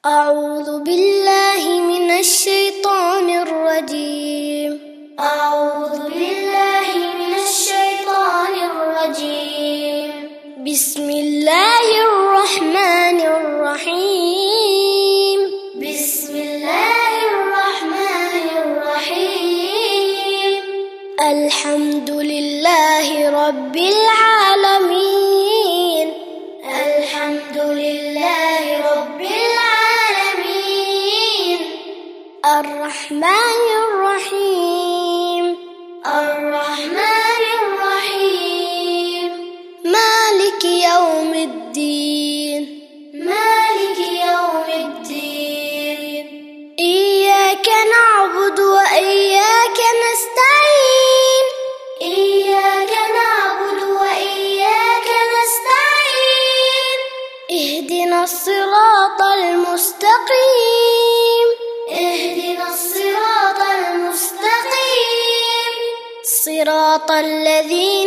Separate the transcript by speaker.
Speaker 1: أعوذ بالله من الشيطان الرجيم. أعوذ بالله من الشيطان الرجيم. بسم الله الرحمن الرحيم. بسم الله الرحمن الرحيم. الحمد لله رب العالمين. الحمد لله رب العالمين. الرحمن الرحيم. الرحمن الرحيم. مالك يوم الدين. مالك يوم الدين. إياك نعبد وإياك نستعين. إياك نعبد وإياك نستعين. اهدنا الصراط المستقيم. اهدنا الصراط المستقيم. صراط الذين